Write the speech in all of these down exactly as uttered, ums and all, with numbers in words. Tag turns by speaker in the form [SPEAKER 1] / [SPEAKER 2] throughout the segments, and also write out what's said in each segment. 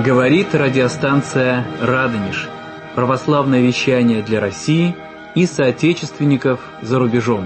[SPEAKER 1] Говорит радиостанция «Радонеж». Православное вещание для России и соотечественников за рубежом.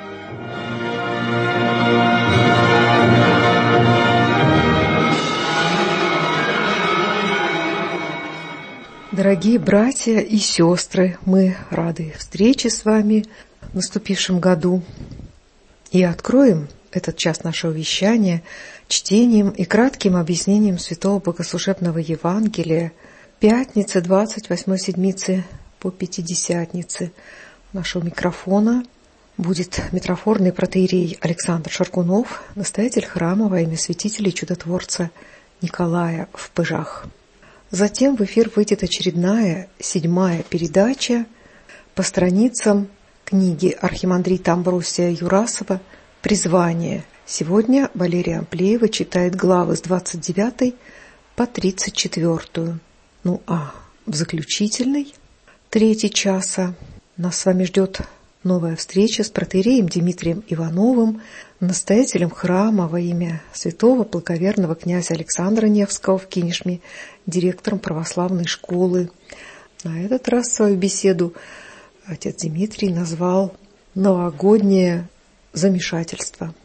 [SPEAKER 2] Дорогие братья и сестры, мы рады встрече с вами в наступившем году и откроем этот час нашего вещания чтением и кратким объяснением Святого Богослужебного Евангелия пятницы двадцать восьмой седмицы по Пятидесятнице. У нашего микрофона будет митрофорный протоиерей Александр Шаргунов, настоятель храма во имя святителя и чудотворца Николая в Пыжах. Затем в эфир выйдет очередная, седьмая передача по страницам книги архимандрита Амвросия Юрасова «Призвание». Сегодня Валерия Амплеева читает главы с двадцать девятой по тридцать четвёртую. Ну а в заключительной трети часа нас с вами ждет новая встреча с протоиереем Дмитрием Ивановым, настоятелем храма во имя святого благоверного князя Александра Невского в Кинешме, директором православной школы. На этот раз свою беседу отец Дмитрий назвал «Новогоднее замешательство».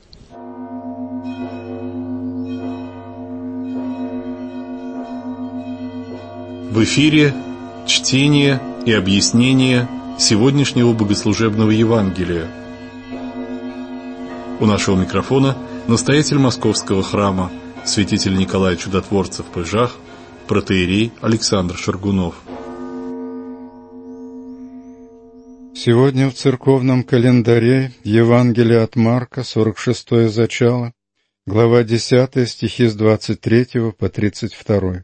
[SPEAKER 3] В эфире чтение и объяснение сегодняшнего богослужебного Евангелия. У нашего микрофона настоятель Московского храма, святитель Николай Чудотворца в Пыжах, протоиерей Александр Шаргунов.
[SPEAKER 4] Сегодня в церковном календаре Евангелие от Марка, сорок шестое зачало, глава десятая, стихи с двадцать третьего по тридцать второй.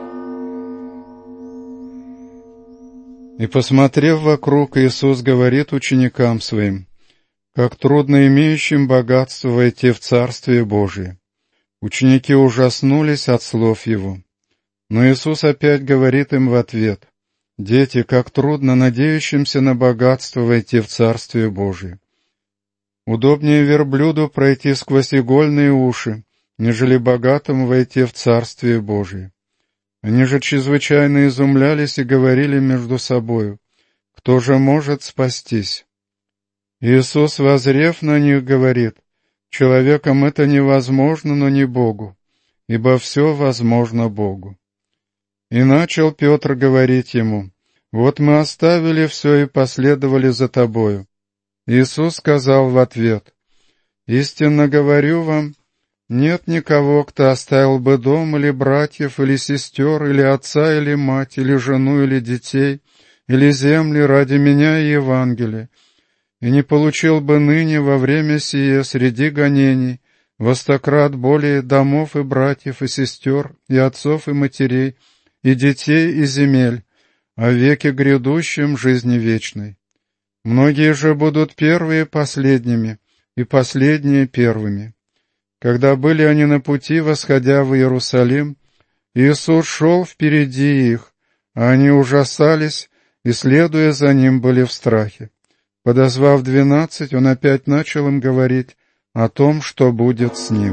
[SPEAKER 4] «И, посмотрев вокруг, Иисус говорит ученикам Своим, как трудно имеющим богатство войти в Царствие Божие. Ученики ужаснулись от слов Его. Но Иисус опять говорит им в ответ, «Дети, как трудно надеющимся на богатство войти в Царствие Божие. Удобнее верблюду пройти сквозь игольные уши, нежели богатому войти в Царствие Божие». Они же чрезвычайно изумлялись и говорили между собою, «Кто же может спастись?» Иисус, воззрев на них, говорит, «Человеком это невозможно, но не Богу, ибо все возможно Богу». И начал Петр говорить ему, «Вот мы оставили все и последовали за тобою». Иисус сказал в ответ, «Истинно говорю вам, нет никого, кто оставил бы дом или братьев, или сестер, или отца, или мать, или жену, или детей, или земли ради меня и Евангелия, и не получил бы ныне во время сие среди гонений во стократ более домов и братьев, и сестер, и отцов, и матерей, и детей, и земель, а в веке грядущем жизни вечной. Многие же будут первые последними, и последние первыми». Когда были они на пути, восходя в Иерусалим, Иисус шел впереди их, а они ужасались и, следуя за Ним, были в страхе. Подозвав двенадцать, Он опять начал им говорить о том, что будет с Ним.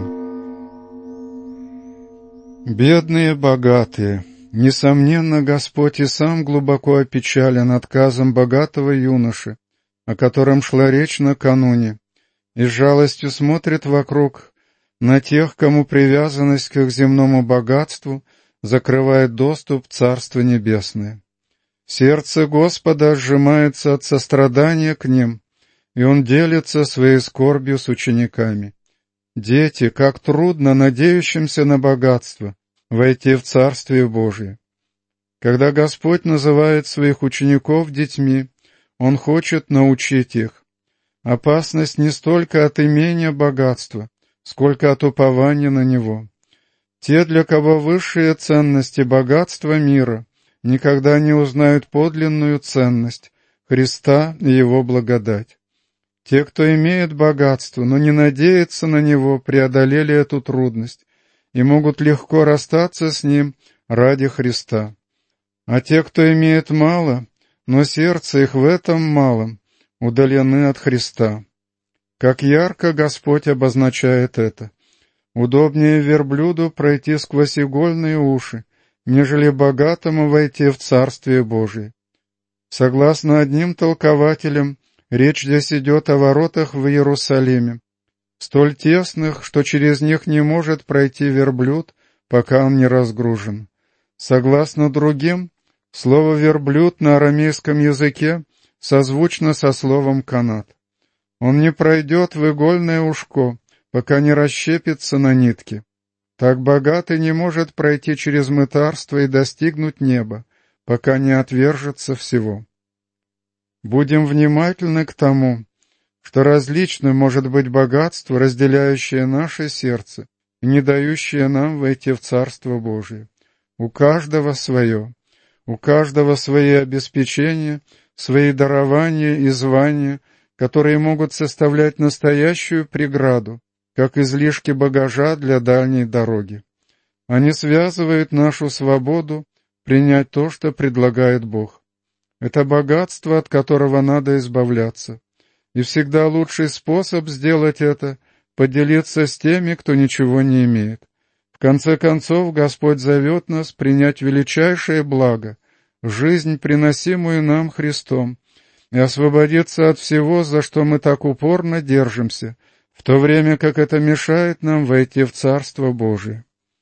[SPEAKER 4] Бедные, богатые, несомненно, Господь и Сам глубоко опечален отказом богатого юноши, о котором шла речь накануне, и с жалостью смотрит вокруг на тех, кому привязанность к их земному богатству закрывает доступ в Царство Небесное. Сердце Господа сжимается от сострадания к ним, и Он делится своей скорбью с учениками. Дети, как трудно надеющимся на богатство войти в Царствие Божие. Когда Господь называет своих учеников детьми, Он хочет научить их. Опасность не столько от имения богатства, сколько от упования на него. Те, для кого высшие ценности богатства мира, никогда не узнают подлинную ценность Христа и Его благодать. Те, кто имеет богатство, но не надеется на него, преодолели эту трудность и могут легко расстаться с ним ради Христа. А те, кто имеет мало, но сердце их в этом малом, удалены от Христа. Как ярко Господь обозначает это. Удобнее верблюду пройти сквозь игольные уши, нежели богатому войти в Царствие Божие. Согласно одним толкователям, речь здесь идет о воротах в Иерусалиме, столь тесных, что через них не может пройти верблюд, пока он не разгружен. Согласно другим, слово «верблюд» на арамейском языке созвучно со словом «канат». Он не пройдет в игольное ушко, пока не расщепится на нитке. Так богатый не может пройти через мытарство и достигнуть неба, пока не отвержется всего. Будем внимательны к тому, что различным может быть богатство, разделяющее наше сердце и не дающее нам войти в Царство Божие. У каждого свое, у каждого свои обеспечения, свои дарования и звания, которые могут составлять настоящую преграду, как излишки багажа для дальней дороги. Они связывают нашу свободу принять то, что предлагает Бог. Это богатство, от которого надо избавляться. И всегда лучший способ сделать это — поделиться с теми, кто ничего не имеет. В конце концов, Господь зовет нас принять величайшее благо — жизнь, приносимую нам Христом, и освободиться от всего, за что мы так упорно держимся, в то время как это мешает нам войти в Царство Божие.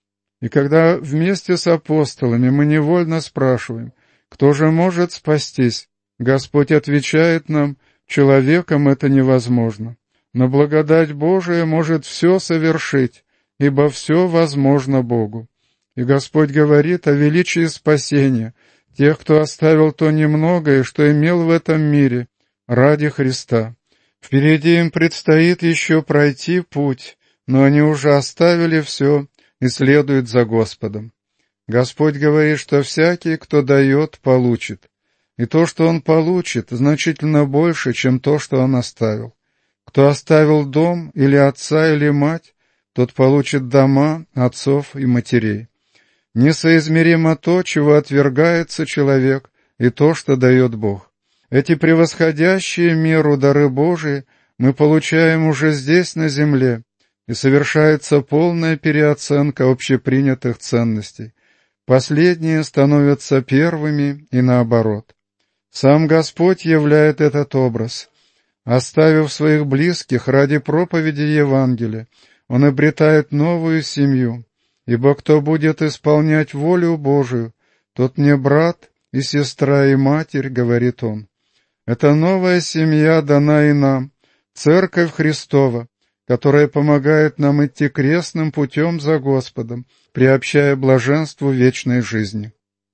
[SPEAKER 4] И когда вместе с апостолами мы невольно спрашиваем, кто же может спастись, Господь отвечает нам, человеком это невозможно. Но благодать Божия может все совершить, ибо все возможно Богу. И Господь говорит о величии спасения тех, кто оставил то немногое, что имел в этом мире, ради Христа. Впереди им предстоит еще пройти путь, но они уже оставили все и следуют за Господом. Господь говорит, что всякий, кто дает, получит. И то, что он получит, значительно больше, чем то, что он оставил. Кто оставил дом или отца, или мать, тот получит дома отцов и матерей. Несоизмеримо то, чего отвергается человек, и то, что дает Бог. Эти превосходящие меру дары Божии мы получаем уже здесь, на земле, и совершается полная переоценка общепринятых ценностей. Последние становятся первыми и наоборот. Сам Господь являет этот образ. Оставив своих близких ради проповеди Евангелия, Он обретает новую семью, ибо кто будет исполнять волю Божию, тот мне брат и сестра и матерь, говорит Он. Эта новая семья дана и нам, Церковь Христова, которая помогает нам идти крестным путем за Господом, приобщая блаженству вечной жизни.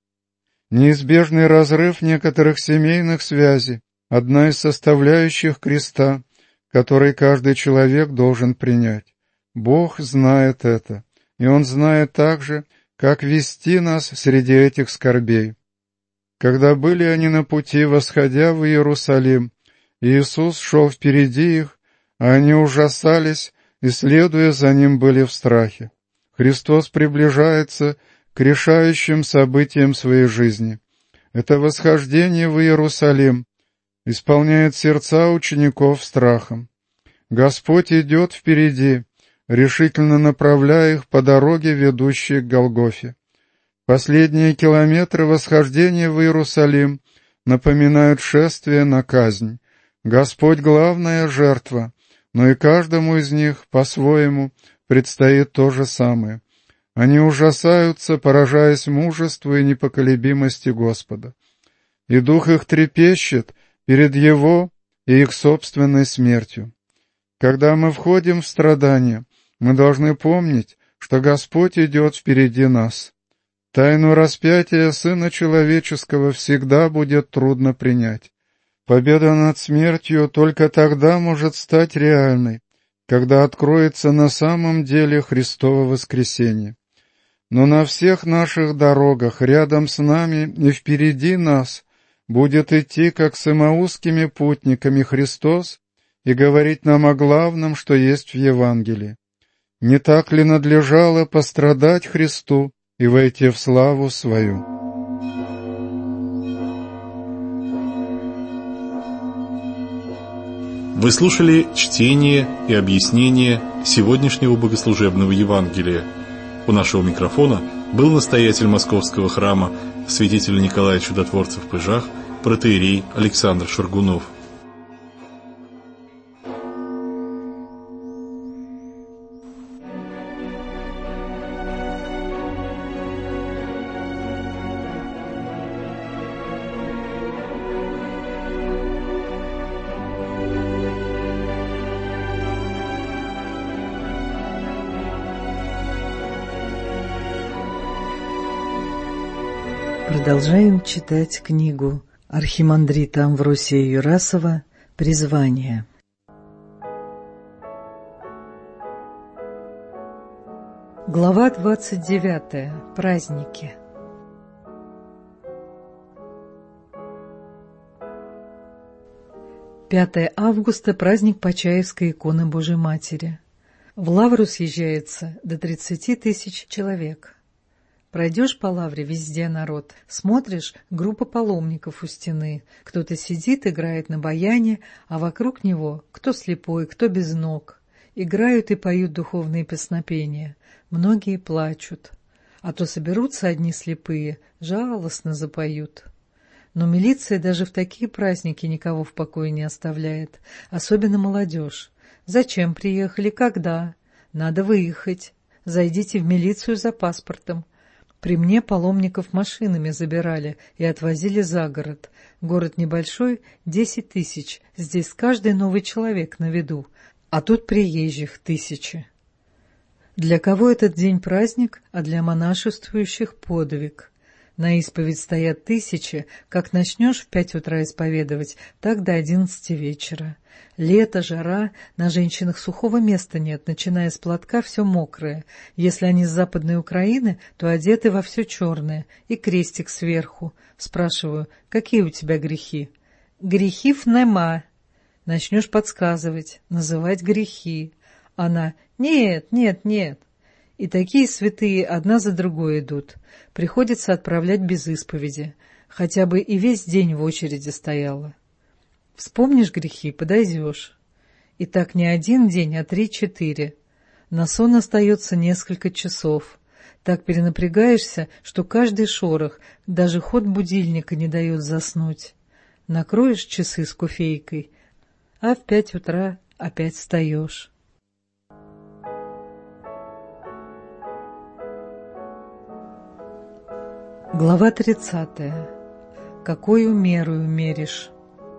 [SPEAKER 4] Неизбежный разрыв некоторых семейных связей — одна из составляющих креста, который каждый человек должен принять. Бог знает это, и Он знает также, как вести нас среди этих скорбей. Когда были они на пути, восходя в Иерусалим, Иисус шел впереди их, а они ужасались и, следуя за Ним, были в страхе. Христос приближается к решающим событиям своей жизни. Это восхождение в Иерусалим исполняет сердца учеников страхом. Господь идет впереди, решительно направляя их по дороге, ведущей к Голгофе. Последние километры восхождения в Иерусалим напоминают шествие на казнь. Господь — главная жертва, но и каждому из них по-своему предстоит то же самое. Они ужасаются, поражаясь мужеству и непоколебимости Господа. И дух их трепещет перед Его и их собственной смертью. Когда мы входим в страдания, мы должны помнить, что Господь идет впереди нас. Тайну распятия Сына Человеческого всегда будет трудно принять. Победа над смертью только тогда может стать реальной, когда откроется на самом деле Христово воскресение. Но на всех наших дорогах, рядом с нами и впереди нас, будет идти, как с эмаусскими путниками, Христос и говорить нам о главном, что есть в Евангелии. Не так ли надлежало пострадать Христу и войти в славу свою?
[SPEAKER 3] Вы слушали чтение и объяснение сегодняшнего богослужебного Евангелия. У нашего микрофона был настоятель Московского храма святителя Николая Чудотворца в Пыжах, протоиерей Александр Шаргунов.
[SPEAKER 5] Продолжаем читать книгу архимандрита Амвросия Юрасова «Призвание». Глава двадцать девятая. Праздники. пятое августа – праздник Почаевской иконы Божией Матери. В Лавру съезжается до тридцати тысяч человек. Пройдешь по Лавре, везде народ. Смотришь, группа паломников у стены. Кто-то сидит, играет на баяне, а вокруг него кто слепой, кто без ног. Играют и поют духовные песнопения. Многие плачут. А то соберутся одни слепые, жалостно запоют. Но милиция даже в такие праздники никого в покое не оставляет. Особенно молодежь. Зачем приехали, когда? Надо выехать. Зайдите в милицию за паспортом. При мне паломников машинами забирали и отвозили за город. Город небольшой, десять тысяч. Здесь каждый новый человек на виду, а тут приезжих тысячи. Для кого этот день праздник, а для монашествующих подвиг. На исповедь стоят тысячи, как начнешь в пять утра исповедовать, так до одиннадцати вечера. Лето, жара, на женщинах сухого места нет, начиная с платка все мокрое. Если они с Западной Украины, то одеты во все черное, и крестик сверху. Спрашиваю, какие у тебя грехи? Грехив нема. Начнешь подсказывать, называть грехи. Она, нет, нет, нет. И такие святые одна за другой идут. Приходится отправлять без исповеди. Хотя бы и весь день в очереди стояла. Вспомнишь грехи, подойдешь. И так не один день, а три-четыре. На сон остается несколько часов. Так перенапрягаешься, что каждый шорох, даже ход будильника не дает заснуть. Накроешь часы с кофейкой, а в пять утра опять встаешь. Глава тридцатая. Какою мерою меришь?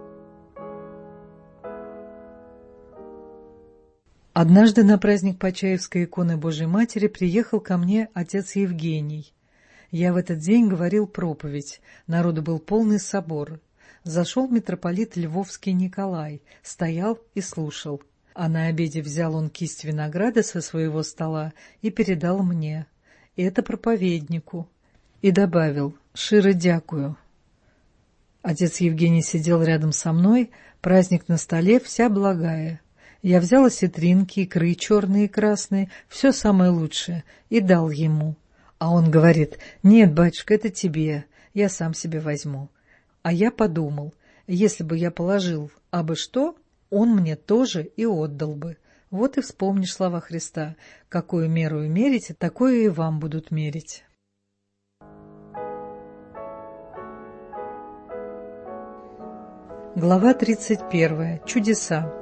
[SPEAKER 5] Однажды на праздник Почаевской иконы Божией Матери приехал ко мне отец Евгений. Я в этот день говорил проповедь, народу был полный собор. Зашел митрополит Львовский Николай, стоял и слушал. А на обеде взял он кисть винограда со своего стола и передал мне. Это проповеднику. И добавил: «Широ дякую». Отец Евгений сидел рядом со мной, праздник на столе, вся благая. Я взял осетринки, икры черные и красные, все самое лучшее, и дал ему. А он говорит: «Нет, батюшка, это тебе, я сам себе возьму». А я подумал, если бы я положил абы что, он мне тоже и отдал бы. Вот и вспомнишь слова Христа: «Какую меру мерите, такую и вам будут мерить». Глава тридцать первая. Чудеса.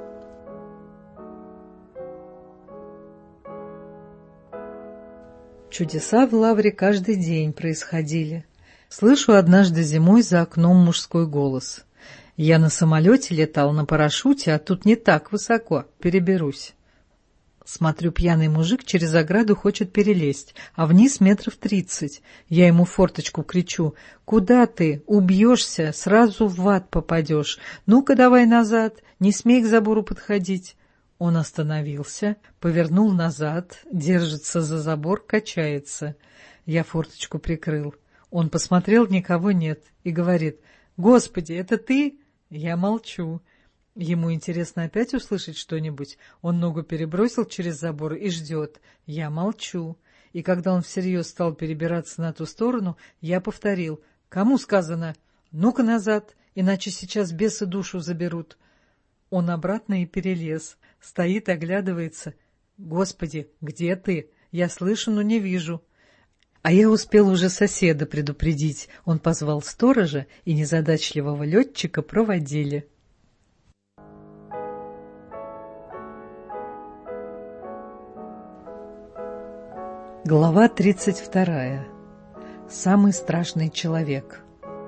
[SPEAKER 5] Чудеса в Лавре каждый день происходили. Слышу однажды зимой за окном мужской голос. Я на самолете летал на парашюте, а тут не так высоко, переберусь. Смотрю, пьяный мужик через ограду хочет перелезть, а вниз метров тридцать. Я ему в форточку кричу: «Куда ты? Убьешься, сразу в ад попадешь. Ну-ка давай назад, не смей к забору подходить». Он остановился, повернул назад, держится за забор, качается. Я форточку прикрыл. Он посмотрел, никого нет, и говорит: «Господи, это ты?» Я молчу. Ему интересно опять услышать что-нибудь. Он ногу перебросил через забор и ждет. Я молчу. И когда он всерьез стал перебираться на ту сторону, я повторил: «Кому сказано? Ну-ка назад, иначе сейчас бесы душу заберут». Он обратно и перелез. Стоит, оглядывается. «Господи, где ты? Я слышу, но не вижу». А я успел уже соседа предупредить. Он позвал сторожа, и незадачливого летчика проводили. Глава тридцать вторая. Самый страшный человек.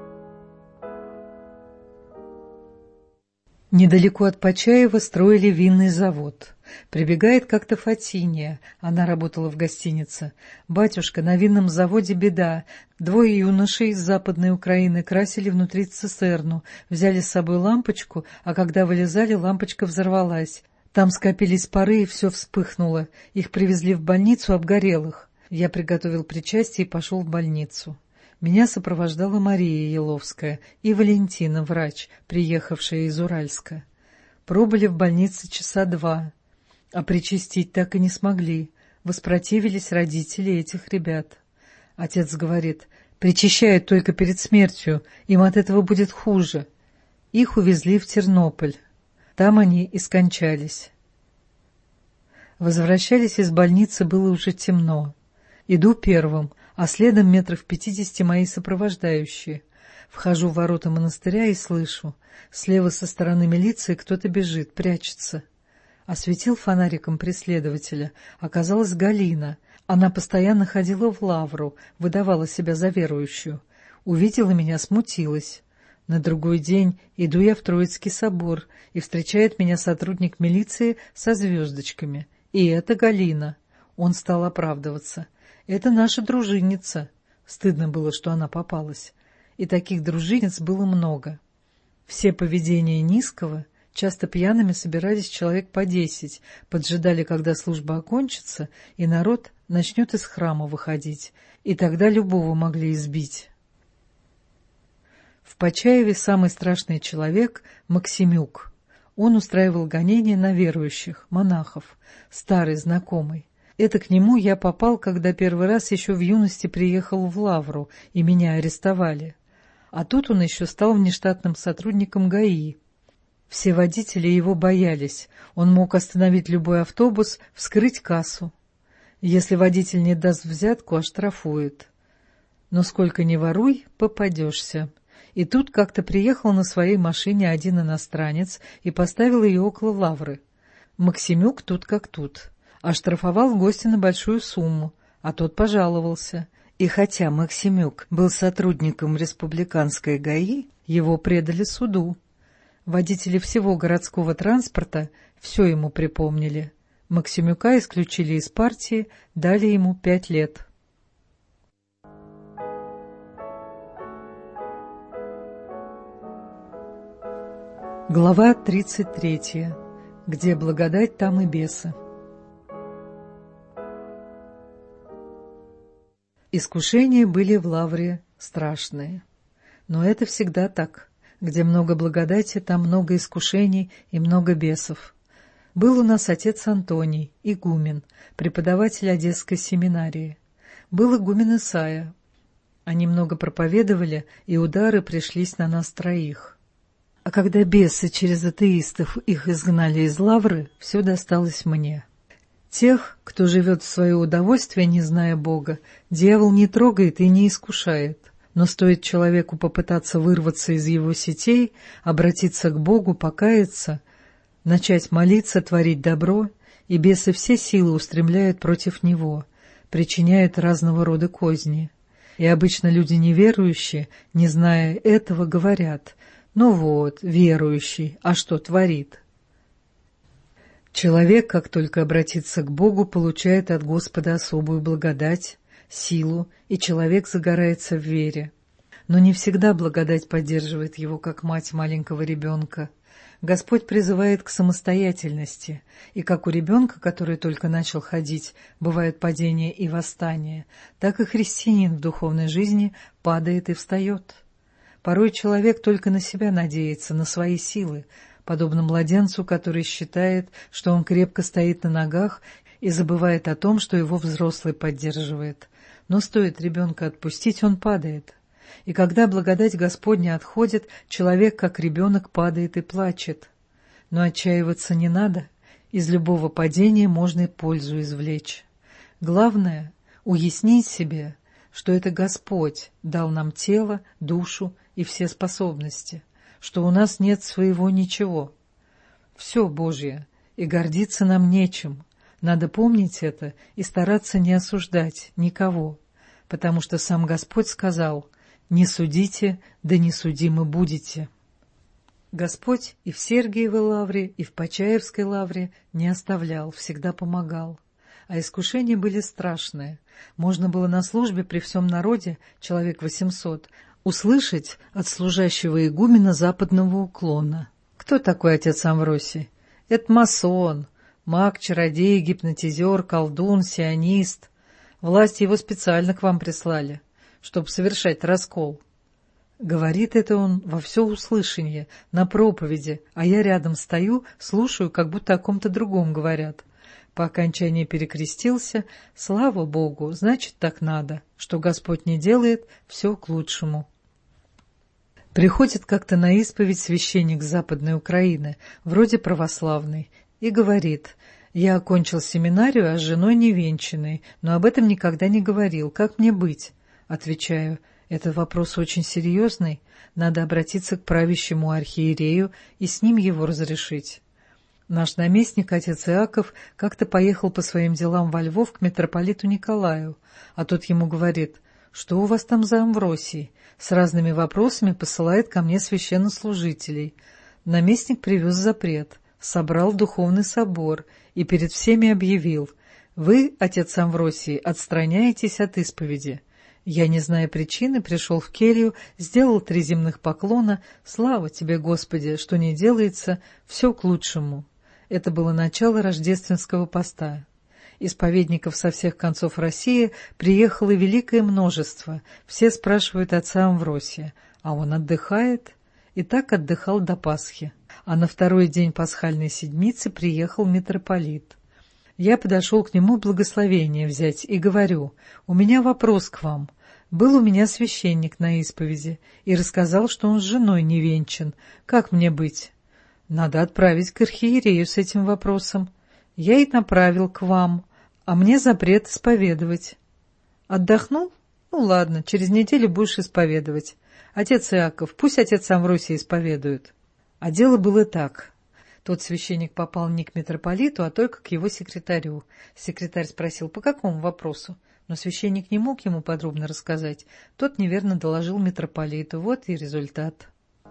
[SPEAKER 5] Недалеко от Почаева строили винный завод. Прибегает как-то Фатиния, она работала в гостинице. «Батюшка, на винном заводе беда. Двое юношей из Западной Украины красили внутри цистерну, взяли с собой лампочку, а когда вылезали, лампочка взорвалась. Там скопились пары, и все вспыхнуло. Их привезли в больницу обгорелых. Я приготовил причастие и пошел в больницу. Меня сопровождала Мария Еловская и Валентина, врач, приехавшая из Уральска. Пробыли в больнице часа два, а причастить так и не смогли. Воспротивились родители этих ребят. Отец говорит: причащают только перед смертью, им от этого будет хуже. Их увезли в Тернополь. Там они и скончались. Возвращались из больницы, было уже темно. Иду первым, а следом метров пятидесяти мои сопровождающие. Вхожу в ворота монастыря и слышу: слева со стороны милиции кто-то бежит, прячется. Осветил фонариком преследователя. Оказалась Галина. Она постоянно ходила в лавру, выдавала себя за верующую. Увидела меня, смутилась. На другой день иду я в Троицкий собор, и встречает меня сотрудник милиции со звездочками. И это Галина. Он стал оправдываться. Это наша дружинница. Стыдно было, что она попалась. И таких дружинниц было много. Все поведения низкого, часто пьяными собирались человек по десять, поджидали, когда служба окончится, и народ начнет из храма выходить, и тогда любого могли избить. В Почаеве самый страшный человек — Максимюк. Он устраивал гонения на верующих, монахов, старый знакомый. Это к нему я попал, когда первый раз еще в юности приехал в Лавру, и меня арестовали. А тут он еще стал внештатным сотрудником ГАИ. Все водители его боялись. Он мог остановить любой автобус, вскрыть кассу. Если водитель не даст взятку, оштрафует. Но сколько ни воруй, попадешься. И тут как-то приехал на своей машине один иностранец и поставил ее около Лавры. Максимюк тут как тут. Оштрафовал гостя на большую сумму, а тот пожаловался. И хотя Максимюк был сотрудником республиканской ГАИ, его предали суду. Водители всего городского транспорта все ему припомнили. Максимюка исключили из партии, дали ему пять лет. Глава тридцать третья. Где благодать, там и бесы. Искушения были в Лавре страшные. Но это всегда так. Где много благодати, там много искушений и много бесов. Был у нас отец Антоний, игумен, преподаватель Одесской семинарии. Был игумен Исаия. Они много проповедовали, и удары пришлись на нас троих. А когда бесы через атеистов их изгнали из Лавры, все досталось мне. Тех, кто живет в свое удовольствие, не зная Бога, дьявол не трогает и не искушает. Но стоит человеку попытаться вырваться из его сетей, обратиться к Богу, покаяться, начать молиться, творить добро, и бесы все силы устремляют против него, причиняют разного рода козни. И обычно люди неверующие, не зная этого, говорят: «Ну вот, верующий, а что творит?» Человек, как только обратится к Богу, получает от Господа особую благодать, силу, и человек загорается в вере. Но не всегда благодать поддерживает его, как мать маленького ребенка. Господь призывает к самостоятельности, и как у ребенка, который только начал ходить, бывают падения и восстания, так и христианин в духовной жизни падает и встает. Порой человек только на себя надеется, на свои силы, подобно младенцу, который считает, что он крепко стоит на ногах и забывает о том, что его взрослый поддерживает. Но стоит ребенка отпустить, он падает. И когда благодать Господня отходит, человек, как ребенок, падает и плачет. Но отчаиваться не надо, из любого падения можно и пользу извлечь. Главное — уяснить себе, что это Господь дал нам тело, душу и все способности, что у нас нет своего ничего. Все Божье, и гордиться нам нечем. Надо помнить это и стараться не осуждать никого, потому что сам Господь сказал: «Не судите, да не судимы будете». Господь и в Сергиевой лавре, и в Почаевской лавре не оставлял, всегда помогал. А искушения были страшные. Можно было на службе при всем народе, человек восемьсот, услышать от служащего игумена западного уклона: «Кто такой отец Амвросий? Это масон, маг, чародей, гипнотизер, колдун, сионист. Власти его специально к вам прислали, чтобы совершать раскол». Говорит это он во всеуслышание, на проповеди, а я рядом стою, слушаю, как будто о ком-то другом говорят. По окончании перекрестился: слава Богу, значит, так надо, что Господь не делает, все к лучшему. Приходит как-то на исповедь священник Западной Украины, вроде православный, и говорит: я окончил семинарию, а с женой невенчанной, но об этом никогда не говорил, как мне быть? Отвечаю: этот вопрос очень серьезный, надо обратиться к правящему архиерею и с ним его разрешить. Наш наместник, отец Иаков, как-то поехал по своим делам во Львов к митрополиту Николаю, а тот ему говорит: что у вас там за Амвросий? С разными вопросами посылает ко мне священнослужителей. Наместник привез запрет, собрал духовный собор и перед всеми объявил: вы, отец Амвросий, отстраняетесь от исповеди. Я, не зная причины, пришел в келью, сделал три земных поклона: слава тебе, Господи, что не делается, все к лучшему. Это было начало рождественского поста. Исповедников со всех концов России приехало великое множество. Все спрашивают отца Амвросия, а он отдыхает. И так отдыхал до Пасхи. А на второй день пасхальной седмицы приехал митрополит. Я подошел к нему благословение взять и говорю: у меня вопрос к вам. Был у меня священник на исповеди и рассказал, что он с женой не венчан. Как мне быть? Надо отправить к архиерею с этим вопросом. Я и направил к вам, а мне запрет исповедовать. Отдохнул? Ну ладно, через неделю будешь исповедовать. Отец Иаков, пусть отец Амвросий исповедует. А дело было так. Тот священник попал не к митрополиту, а только к его секретарю. Секретарь спросил, по какому вопросу, но священник не мог ему подробно рассказать. Тот неверно доложил митрополиту. Вот и результат.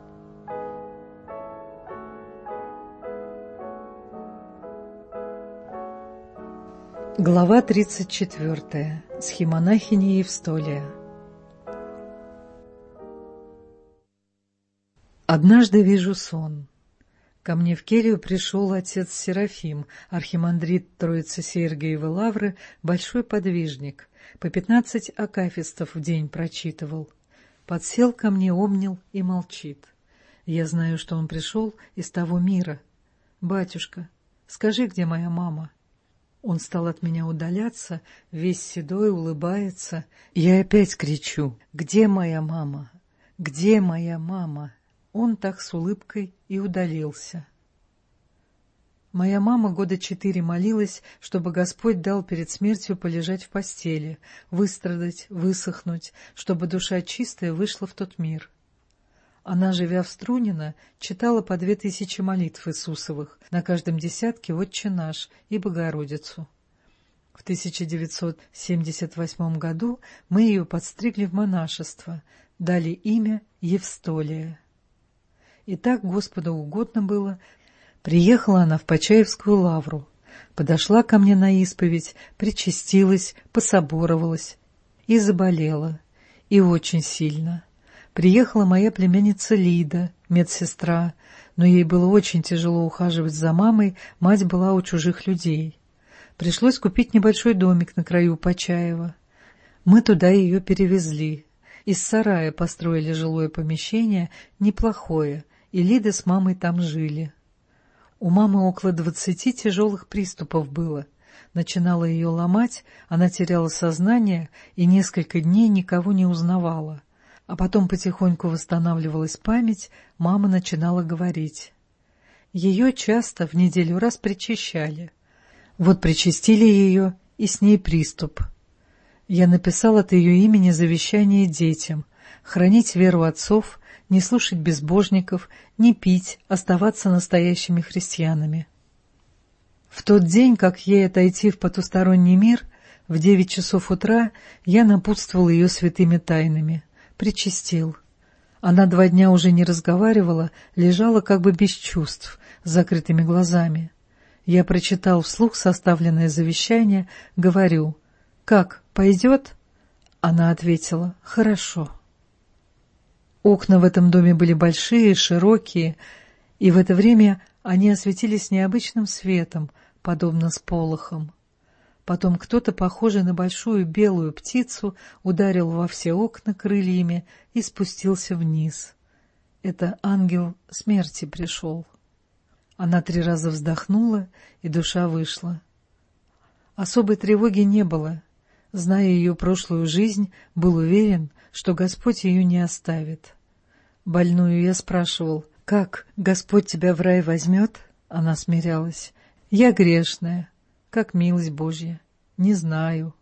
[SPEAKER 5] Глава тридцать четвертая. Схимонахиня Евстолия. Однажды вижу сон. Ко мне в келью пришел отец Серафим, архимандрит Троицы Сергиевой лавры, большой подвижник. По пятнадцать акафистов в день прочитывал. Подсел ко мне, обнял и молчит. Я знаю, что он пришел из того мира. «Батюшка, скажи, где моя мама?» Он стал от меня удаляться, весь седой, улыбается. Я опять кричу: «Где моя мама? Где моя мама?» Он так с улыбкой и удалился. Моя мама года четыре молилась, чтобы Господь дал перед смертью полежать в постели, выстрадать, высохнуть, чтобы душа чистая вышла в тот мир. Она, живя в Струнино, читала по две тысячи молитв Иисусовых, на каждом десятке «Отче наш» и Богородицу. В тысяча девятьсот семьдесят восьмом году мы ее подстригли в монашество, дали имя Евстолия. И так Господу угодно было. Приехала она в Почаевскую лавру, подошла ко мне на исповедь, причастилась, пособоровалась и заболела, и очень сильно. Приехала моя племянница Лида, медсестра, но ей было очень тяжело ухаживать за мамой, мать была у чужих людей. Пришлось купить небольшой домик на краю Почаева. Мы туда ее перевезли. Из сарая построили жилое помещение, неплохое, и Лида с мамой там жили. У мамы около двадцати тяжелых приступов было. Начинала ее ломать, она теряла сознание и несколько дней никого не узнавала. А потом потихоньку восстанавливалась память, мама начинала говорить. Ее часто в неделю раз причащали. Вот причастили ее, и с ней приступ. Я написал от ее имени завещание детям: хранить веру отцов, не слушать безбожников, не пить, оставаться настоящими христианами. В тот день, как ей отойти в потусторонний мир, в девять часов утра я напутствовал ее святыми тайнами, причастил. Она два дня уже не разговаривала, лежала как бы без чувств, с закрытыми глазами. Я прочитал вслух составленное завещание, говорю: «Как, пойдет?» Она ответила: «Хорошо». Окна в этом доме были большие, широкие, и в это время они осветились необычным светом, подобно сполохам. Потом кто-то, похожий на большую белую птицу, ударил во все окна крыльями и спустился вниз. Это ангел смерти пришел. Она три раза вздохнула, и душа вышла. Особой тревоги не было. Зная ее прошлую жизнь, был уверен, что Господь ее не оставит. Больную я спрашивал: «Как, Господь тебя в рай возьмет?» Она смирялась: «Я грешная, как милость Божья, не знаю».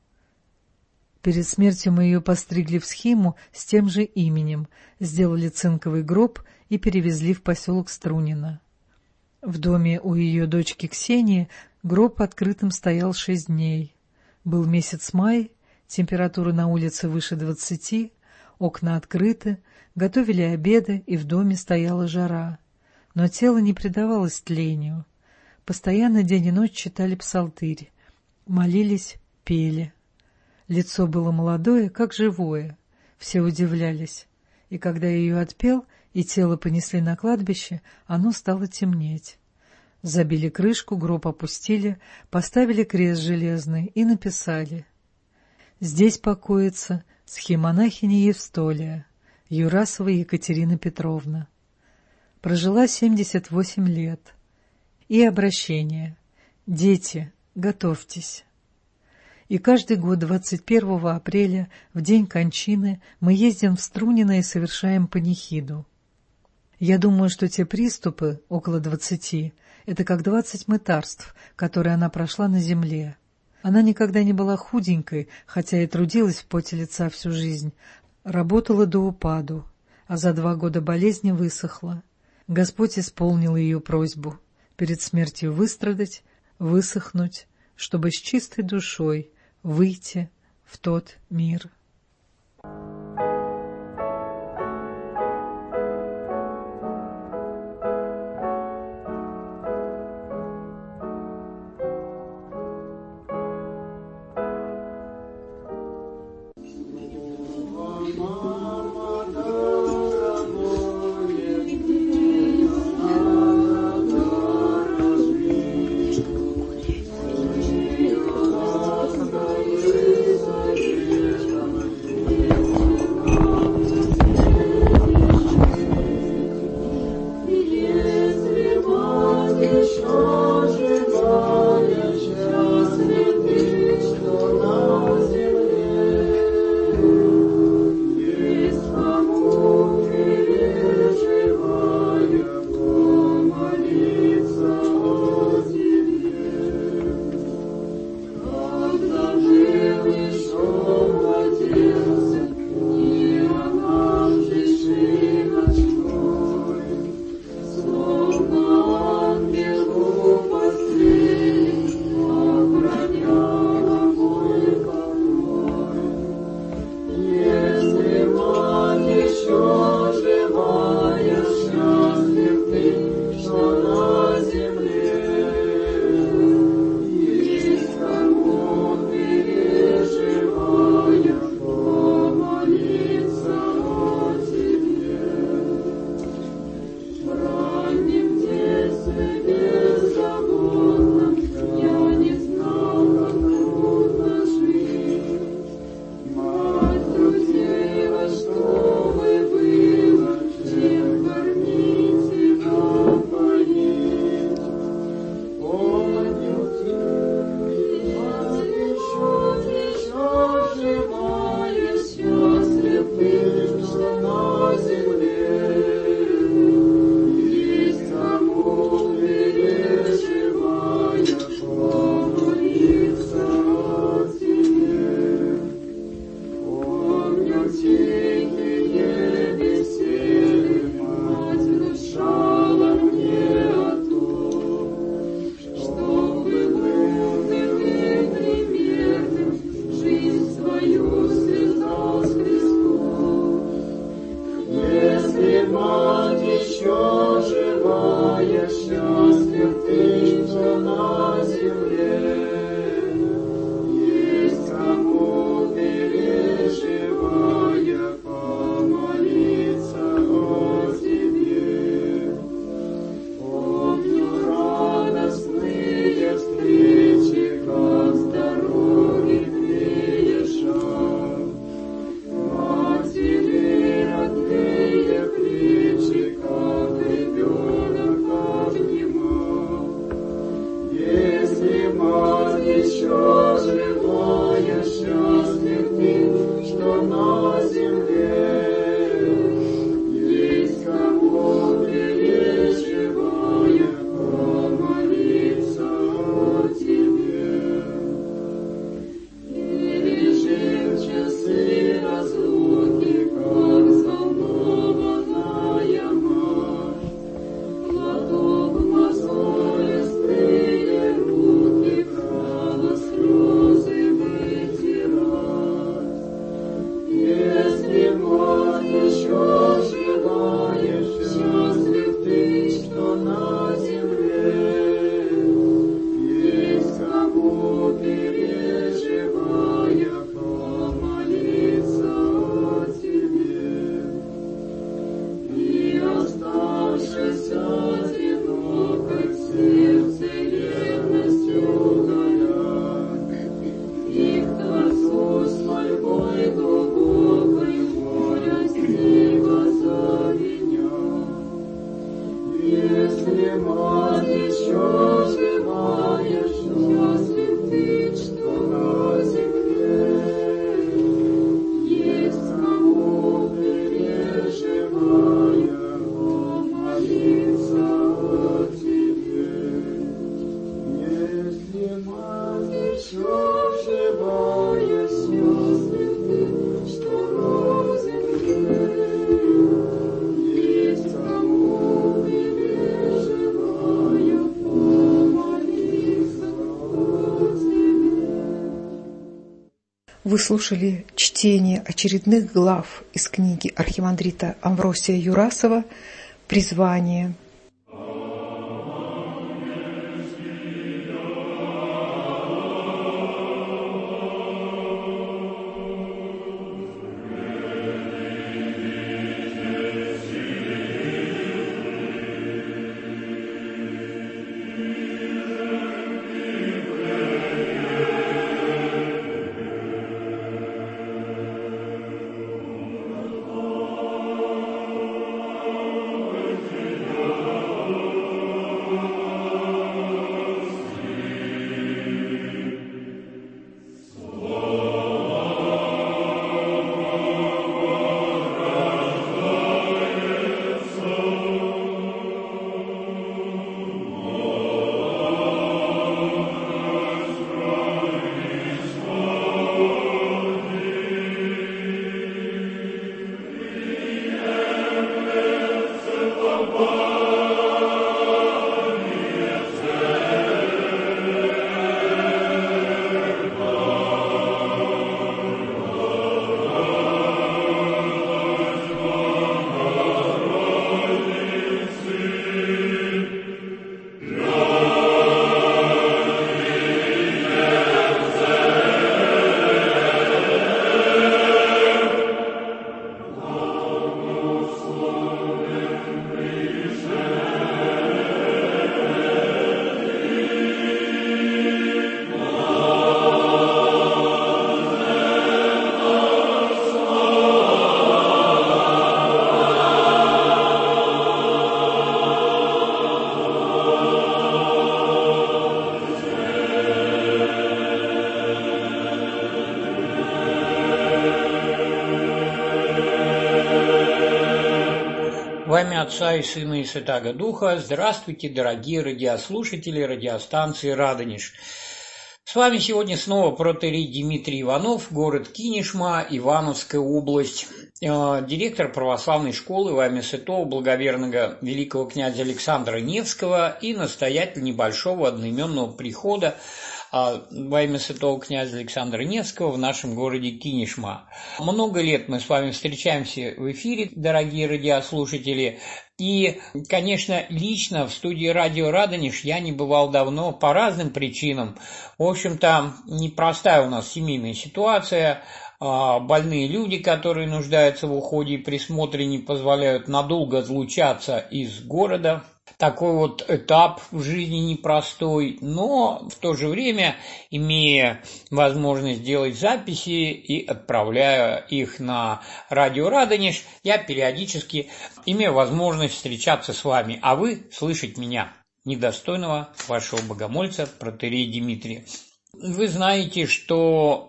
[SPEAKER 5] Перед смертью мы ее постригли в схиму с тем же именем, сделали цинковый гроб и перевезли в поселок Струнино. В доме у ее дочки Ксении гроб открытым стоял шесть дней. Был месяц май, температура на улице выше двадцати, окна открыты, готовили обеды, и в доме стояла жара. Но тело не предавалось тлению. Постоянно день и ночь читали псалтырь, молились, пели. Лицо было молодое, как живое. Все удивлялись. И когда ее отпел и тело понесли на кладбище, оно стало темнеть. Забили крышку, гроб опустили, поставили крест железный и написали: «Здесь покоится схимонахиня Евстолия, Юрасова Екатерина Петровна. Прожила семьдесят восемь лет». И обращение: «Дети, готовьтесь». И каждый год двадцать первого апреля, в день кончины, мы ездим в Струнино и совершаем панихиду. Я думаю, что те приступы, около двадцати, это как двадцать мытарств, которые она прошла на земле. Она никогда не была худенькой, хотя и трудилась в поте лица всю жизнь, работала до упаду, а за два года болезни высохла. Господь исполнил ее просьбу перед смертью выстрадать, высохнуть, чтобы с чистой душой выйти в тот мир.
[SPEAKER 6] мать еще живая, счастлив ты, что на земле. Есть кому переживая помолиться о тебе. Помню радостные встречи, как с дороги приезжал. Матери родные плечи, как ребенок обнимал. Если мать еще живая, счастлив ты, что на земле. Есть кому переживая помолиться о тебе. Пережив часы разлуки, как взволнованная мать, платок мозолистые руки брала слезы вытирать. Если мать еще живая, счастлив ты, что на земле. Есть кому переживая помолиться о тебе. И оставшись одинокой, в сердце ревностью горят, и к Творцу с мольбой глубокой молятливо завинят. Если мать еще живая, счастлив ты, что на земле. Есть кому переживая помолиться о тебе. Если мать еще живая, счастлив ты, что на земле. Есть кому переживая помолиться о тебе.
[SPEAKER 2] Вы слушали чтение очередных глав из книги архимандрита Амвросия Юрасова «Призвание».
[SPEAKER 7] Во имя Отца и Сына и Святаго Духа. Здравствуйте, дорогие радиослушатели радиостанции «Радонеж». С вами сегодня снова протоиерей Дмитрий Иванов, город Кинешма, Ивановская область, директор православной школы во имя святого благоверного великого князя Александра Невского и настоятель небольшого одноименного прихода во имя святого князя Александра Невского в нашем городе Кинешма. Много лет мы с вами встречаемся в эфире, дорогие радиослушатели. И, конечно, лично в студии радио «Радонеж» я не бывал давно по разным причинам. В общем-то, непростая у нас семейная ситуация. Больные люди, которые нуждаются в уходе и присмотре, не позволяют надолго отлучаться из города. Такой вот этап в жизни непростой, но в то же время, имея возможность делать записи и отправляя их на радио «Радонеж», я периодически имею возможность встречаться с вами, а вы слышать меня, недостойного вашего богомольца, протоиерея Дмитрия. Вы знаете, что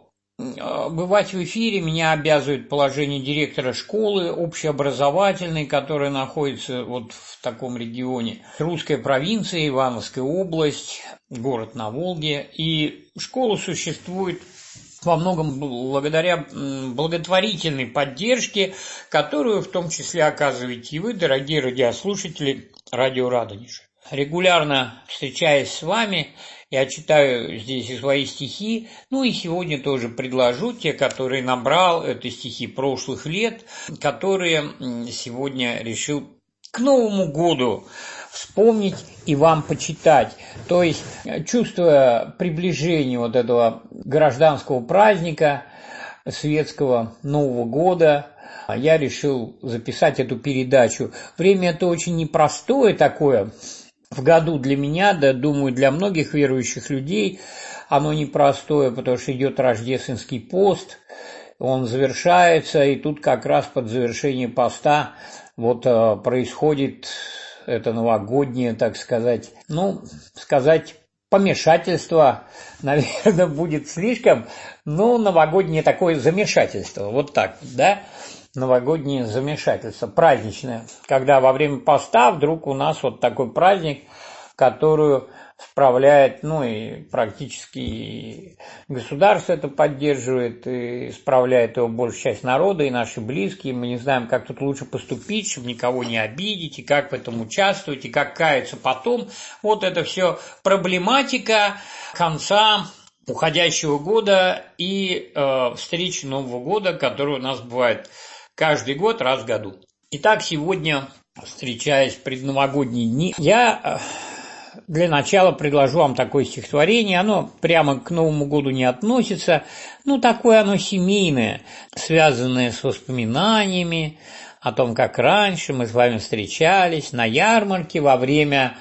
[SPEAKER 7] бывать в эфире меня обязывает положение директора школы общеобразовательной, которая находится вот в таком регионе. Русская провинция, Ивановская область, город на Волге. И школа существует во многом благодаря благотворительной поддержке, которую в том числе оказываете и вы, дорогие радиослушатели радио «Радонеж». Регулярно встречаясь с вами, я читаю здесь и свои стихи, ну и сегодня тоже предложу те, которые набрал, это стихи прошлых лет, которые сегодня решил к Новому году вспомнить и вам почитать. То есть, чувствуя приближение вот этого гражданского праздника, светского Нового года, я решил записать эту передачу. Время это очень непростое такое в году для меня, да, думаю, для многих верующих людей оно непростое, потому что идет рождественский пост, он завершается, и тут как раз под завершение поста вот происходит это новогоднее, так сказать, ну, сказать, помешательство, наверное, будет слишком, но новогоднее такое замешательство, вот так, да, новогоднее замешательство, праздничное, когда во время поста вдруг у нас вот такой праздник, который справляет, ну и практически государство это поддерживает, и справляет его большая часть народа, и наши близкие. Мы не знаем, как тут лучше поступить, чтобы никого не обидеть, и как в этом участвовать, и как каяться потом. Вот это все проблематика конца уходящего года и э, встречи Нового года, которая у нас бывает каждый год, раз в году. Итак, сегодня, встречаясь в предновогодние дни, я для начала предложу вам такое стихотворение. Оно прямо к Новому году не относится, ну, такое оно семейное, связанное с воспоминаниями о том, как раньше мы с вами встречались на ярмарке во время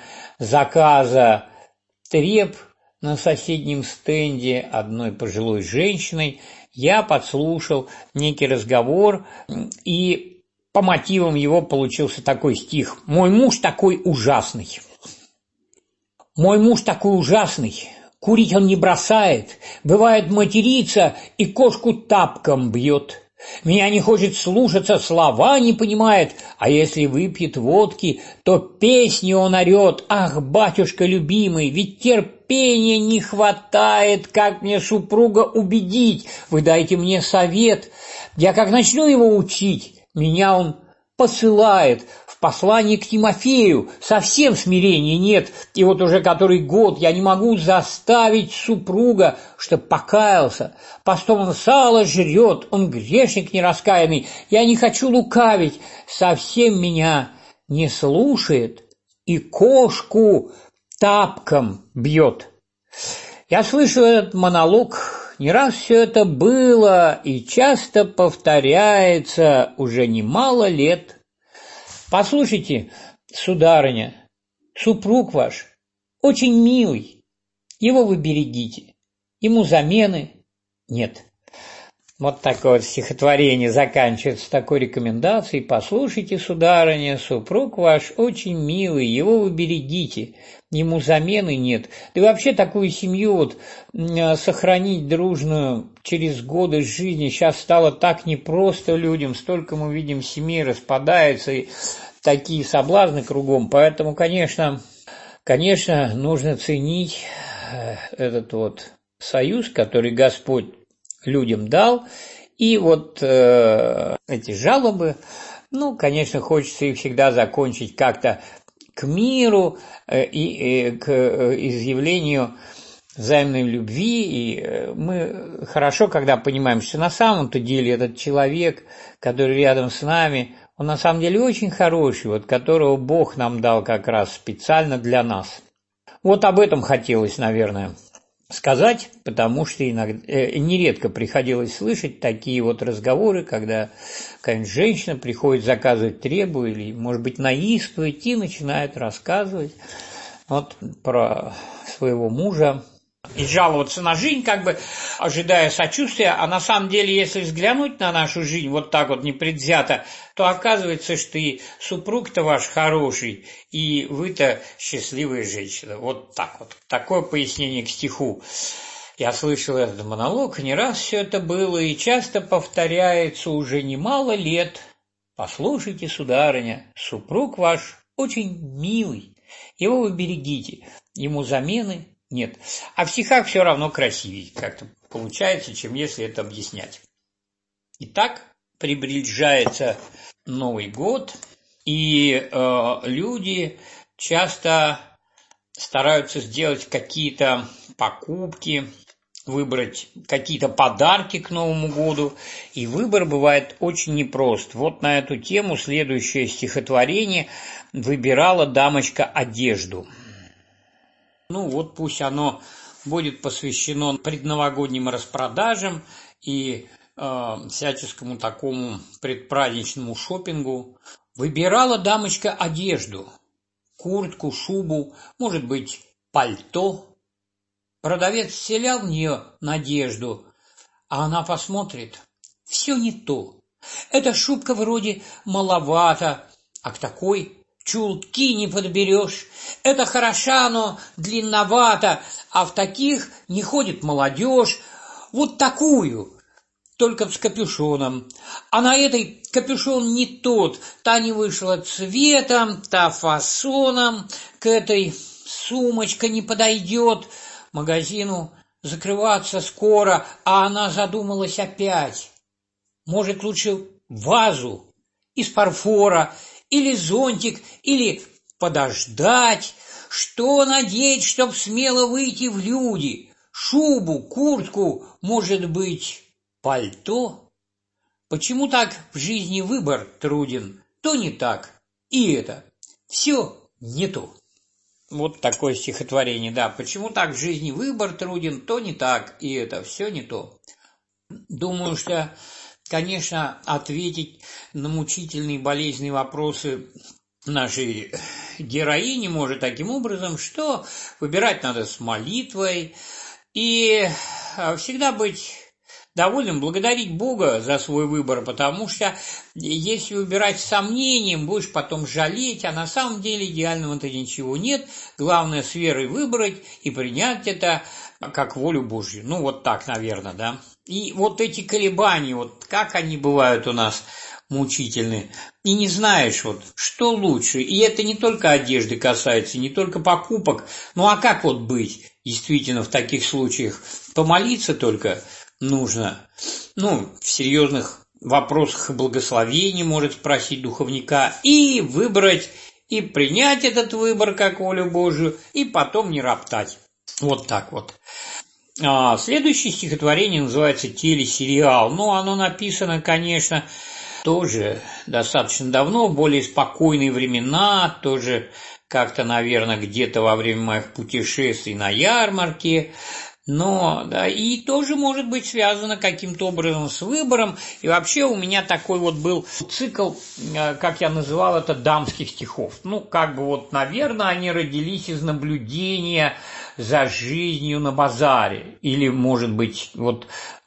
[SPEAKER 7] заказа треп на соседнем стенде одной пожилой женщиной. Я подслушал некий разговор, и по мотивам его получился такой стих. «Мой муж такой ужасный. Мой муж такой ужасный. Курить он не бросает. Бывает матерится и кошку тапком бьет. Меня не хочет слушаться, слова не понимает, а если выпьет водки, то песни он орет. Ах, батюшка любимый, ведь терпения не хватает, как мне супруга убедить? Вы дайте мне совет. Я как начну его учить, меня он посылает в послание к Тимофею. Совсем смирения нет, и вот уже который год я не могу заставить супруга, чтоб покаялся. Постом он сало жрет, он грешник нераскаянный. Я не хочу лукавить, совсем меня не слушает и кошку тапком бьет». Я слышал этот монолог, не раз все это было и часто повторяется уже немало лет. Послушайте, сударыня, супруг ваш очень милый, его вы берегите, ему замены нет. Вот такое вот стихотворение заканчивается такой рекомендацией. Послушайте, сударыня, супруг ваш очень милый, его вы берегите, ему замены нет. Да и вообще такую семью вот сохранить дружную через годы жизни сейчас стало так непросто людям. Столько мы видим семей распадается, и такие соблазны кругом. Поэтому, конечно, конечно, нужно ценить этот вот союз, который Господь людям дал, и вот э, эти жалобы, ну, конечно, хочется их всегда закончить как-то к миру э, и э, к э, изъявлению взаимной любви, и мы хорошо, когда понимаем, что на самом-то деле этот человек, который рядом с нами, он на самом деле очень хороший, вот которого Бог нам дал как раз специально для нас. Вот об этом хотелось, наверное, сказать, потому что иногда, э, нередко приходилось слышать такие вот разговоры, когда какая-нибудь женщина приходит заказывать требу или, может быть, на исповедь и начинает рассказывать вот про своего мужа и жаловаться на жизнь, как бы ожидая сочувствия, а на самом деле, если взглянуть на нашу жизнь вот так вот непредвзято, то оказывается, что и супруг-то ваш хороший, и вы-то счастливая женщина. Вот так вот. Такое пояснение к стиху. Я слышал этот монолог, не раз все это было, и часто повторяется уже немало лет. Послушайте, сударыня, супруг ваш очень милый, его вы берегите, ему замены нет. А в стихах все равно красивее как-то получается, чем если это объяснять. Итак, приближается Новый год, и э, люди часто стараются сделать какие-то покупки, выбрать какие-то подарки к Новому году, и выбор бывает очень непрост. Вот на эту тему следующее стихотворение «Выбирала дамочка одежду». Ну вот пусть оно будет посвящено предновогодним распродажам и э, всяческому такому предпраздничному шопингу. Выбирала дамочка одежду, куртку, шубу, может быть, пальто. Продавец вселял в нее надежду, а она посмотрит, все не то. Эта шубка вроде маловато, а к такой чулки не подберешь. Это хороша, но длинновато, а в таких не ходит молодежь. Вот такую, только с капюшоном. А на этой капюшон не тот. Та не вышла цветом, та фасоном. К этой сумочка не подойдет. Магазину закрываться скоро, а она задумалась опять. Может, лучше вазу из фарфора, или зонтик, или подождать. Что надеть, чтоб смело выйти в люди? Шубу, куртку, может быть, пальто? Почему так в жизни выбор труден? То не так, и это. Все не то. Вот такое стихотворение, да. Почему так в жизни выбор труден? То не так, и это. Все не то. Думаю, что, конечно, ответить на мучительные болезненные вопросы нашей героини может таким образом, что выбирать надо с молитвой и всегда быть довольным, благодарить Бога за свой выбор, потому что если выбирать с сомнением, будешь потом жалеть, а на самом деле идеального-то ничего нет. Главное с верой выбрать и принять это как волю Божью. Ну, вот так, наверное, да. И вот эти колебания, вот как они бывают у нас мучительны, и не знаешь, вот, что лучше. И это не только одежды касается, не только покупок. Ну, а как вот быть, действительно, в таких случаях? Помолиться только нужно. Ну, в серьезных вопросах благословения может спросить духовника, и выбрать, и принять этот выбор как волю Божию, и потом не роптать. Вот так вот. А следующее стихотворение называется «Телесериал». Ну, оно написано, конечно, тоже достаточно давно, в более спокойные времена, тоже как-то, наверное, где-то во время моих путешествий на ярмарке. Но, да, и тоже может быть связано каким-то образом с выбором. И вообще у меня такой вот был цикл, как я называл это, дамских стихов. Ну, как бы вот, наверное, они родились из наблюдения за жизнью на базаре. Или, может быть, вот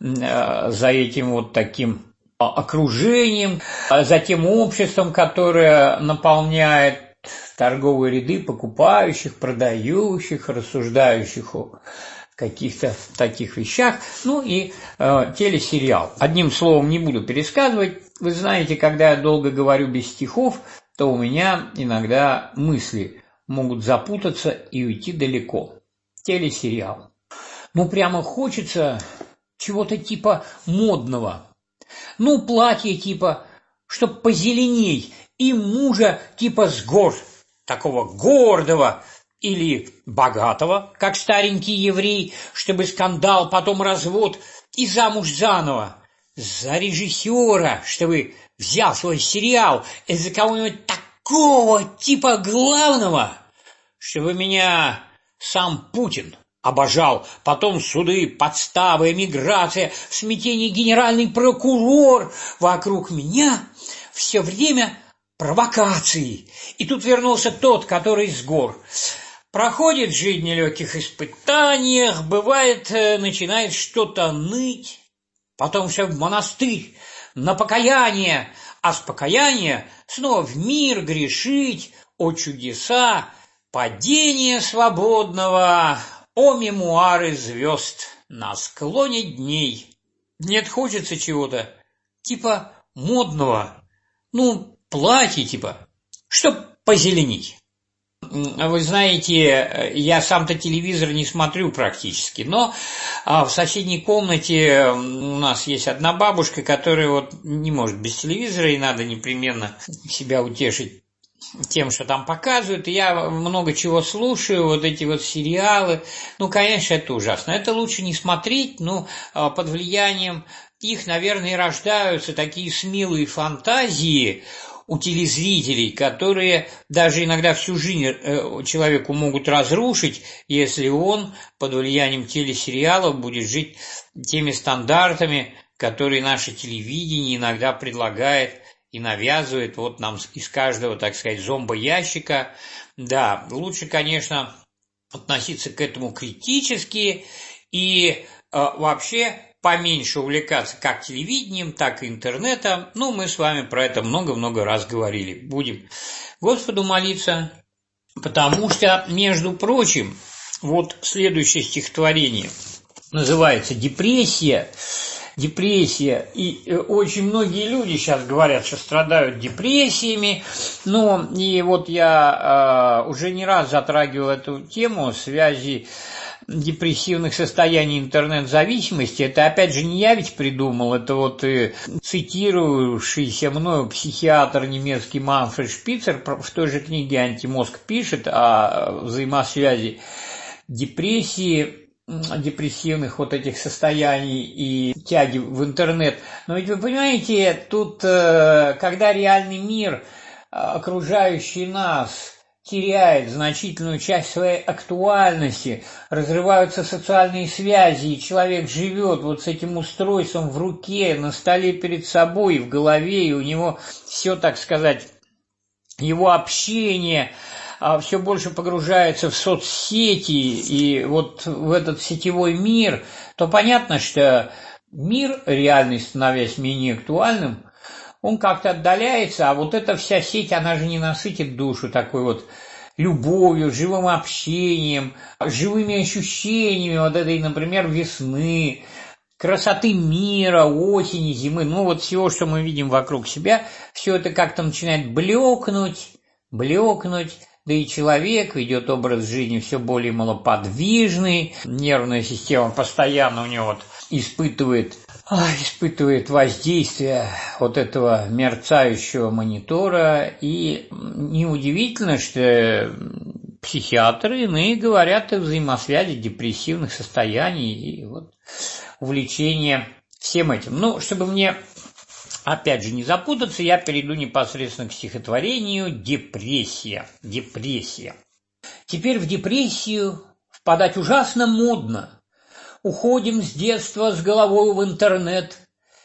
[SPEAKER 7] за этим вот таким окружением, за тем обществом, которое наполняет торговые ряды покупающих, продающих, рассуждающих о каких-то таких вещах, ну и э, телесериал. Одним словом, не буду пересказывать. Вы знаете, когда я долго говорю без стихов, то у меня иногда мысли могут запутаться и уйти далеко. Телесериал. Ну, прямо хочется чего-то типа модного. Ну, платье типа, чтоб позеленей, и мужа типа с гор, такого гордого, или богатого, как старенький еврей, чтобы скандал, потом развод и замуж заново, за режиссера, чтобы взял свой сериал из-за кого-нибудь такого типа главного, чтобы меня сам Путин обожал, потом суды, подставы, эмиграция, в смятении генеральный прокурор, вокруг меня все время провокации. И тут вернулся тот, который с гор. Проходит жизнь в нелегких испытаниях, бывает, начинает что-то ныть, потом все в монастырь, на покаяние, а с покаяния снова в мир грешить, о чудеса, падение свободного, о мемуары звезд на склоне дней. Нет, хочется чего-то, типа модного, ну, платье типа, чтоб позеленить. Вы знаете, я сам-то телевизор не смотрю практически, но в соседней комнате у нас есть одна бабушка, которая вот не может без телевизора, и надо непременно себя утешить тем, что там показывают. И я много чего слушаю, вот эти вот сериалы. Ну, конечно, это ужасно. Это лучше не смотреть, но под влиянием их, наверное, и рождаются такие смелые фантазии у телезрителей, которые даже иногда всю жизнь человеку могут разрушить, если он под влиянием телесериалов будет жить теми стандартами, которые наше телевидение иногда предлагает и навязывает вот нам из каждого, так сказать, зомбоящика. Да, лучше, конечно, относиться к этому критически и э, вообще поменьше увлекаться как телевидением, так и интернетом. Ну, мы с вами про это много-много раз говорили. Будем Господу молиться, потому что, между прочим, вот следующее стихотворение называется «Депрессия». Депрессия. И очень многие люди сейчас говорят, что страдают депрессиями. Ну, и вот я э, уже не раз затрагивал эту тему связи депрессивных состояний интернет-зависимости. Это, опять же, не я ведь придумал, это вот и цитирующийся мною психиатр немецкий Манфред Шпицер в той же книге «Антимозг» пишет о взаимосвязи депрессии, депрессивных вот этих состояний и тяги в интернет. Но ведь вы понимаете, тут, когда реальный мир, окружающий нас, теряет значительную часть своей актуальности, разрываются социальные связи, и человек живет вот с этим устройством в руке, на столе перед собой, в голове, и у него все, так сказать, его общение все больше погружается в соцсети и вот в этот сетевой мир, то понятно, что мир, реальный становясь менее актуальным, он как-то отдаляется, а вот эта вся сеть, она же не насытит душу такой вот любовью, живым общением, живыми ощущениями вот этой, например, весны, красоты мира, осени, зимы, ну вот всего, что мы видим вокруг себя, все это как-то начинает блекнуть, блекнуть, да и человек ведет образ жизни все более малоподвижный, нервная система постоянно у него вот испытывает, испытывает воздействие вот этого мерцающего монитора, и неудивительно, что психиатры иные говорят о взаимосвязи депрессивных состояний и вот увлечения всем этим. Ну, чтобы мне опять же не запутаться, я перейду непосредственно к стихотворению «Депрессия». Депрессия. Теперь в депрессию впадать ужасно модно. Уходим с детства с головой в интернет.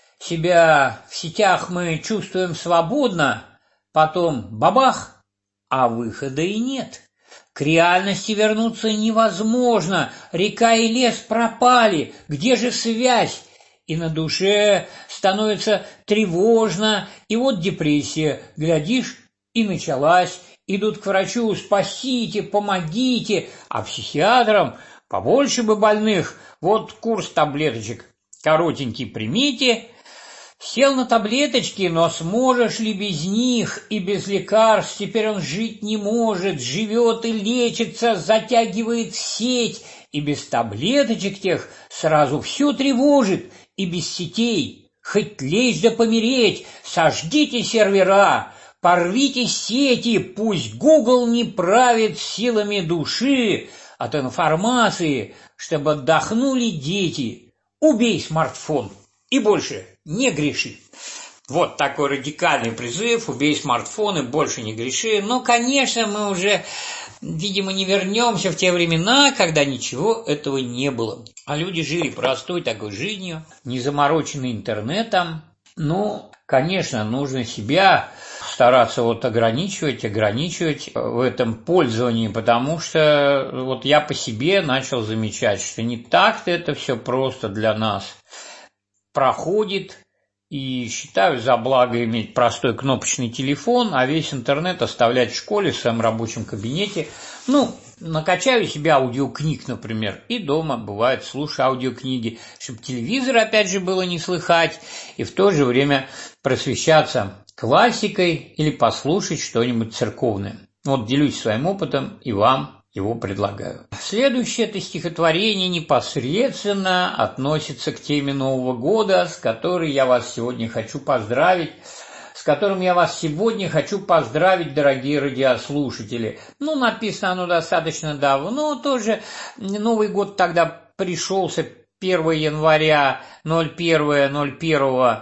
[SPEAKER 7] Себя в сетях мы чувствуем свободно, потом бабах, а выхода и нет. К реальности вернуться невозможно, река и лес пропали, где же связь? И на душе становится тревожно, и вот депрессия, глядишь, и началась. Идут к врачу: спасите, помогите, а психиатрам побольше бы больных, вот курс таблеточек коротенький примите. Сел на таблеточки, но сможешь ли без них и без лекарств? Теперь он жить не может, живет и лечится, затягивает сеть, и без таблеточек тех сразу все тревожит, и без сетей хоть лечь да помереть, сожгите сервера, Порвите сети, пусть Google не правит силами души от информации, чтобы отдохнули дети. Убей смартфон и больше не греши. Вот такой радикальный призыв: убей смартфон и больше не греши. Но, конечно, мы уже, видимо, не вернемся в те времена, когда ничего этого не было. А люди жили простой такой жизнью, не замороченной интернетом. Ну, конечно, нужно себя стараться вот ограничивать, ограничивать в этом пользовании, потому что вот я по себе начал замечать, что не так-то это все просто для нас проходит. И считаю за благо иметь простой кнопочный телефон, а весь интернет оставлять в школе, в своем рабочем кабинете. Ну, накачаю себе аудиокниг, например, и дома, бывает, слушаю аудиокниги, чтобы телевизор, опять же, было не слыхать, и в то же время просвещаться классикой или послушать что-нибудь церковное. Вот делюсь своим опытом и вам его предлагаю. Следующее это стихотворение непосредственно относится к теме Нового года, с которой я вас сегодня хочу поздравить, с которым я вас сегодня хочу поздравить, дорогие радиослушатели. Ну, написано оно достаточно давно, тоже Новый год тогда пришелся первого января, ноль первого ноль первого